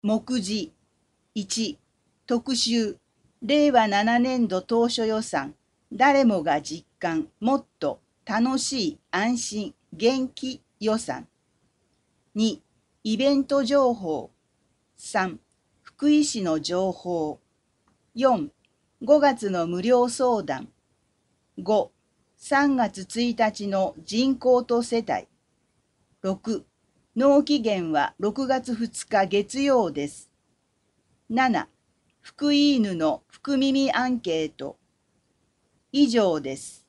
目次1、特集、令和7年度当初予算、誰もが実感、もっと楽しい、安心、元気予算。2、イベント情報。3、福井市の情報。4、5月の無料相談。5、3月1日の人口と世帯。6、納期限は6月2日月曜です。7、福井犬の福耳アンケート。以上です。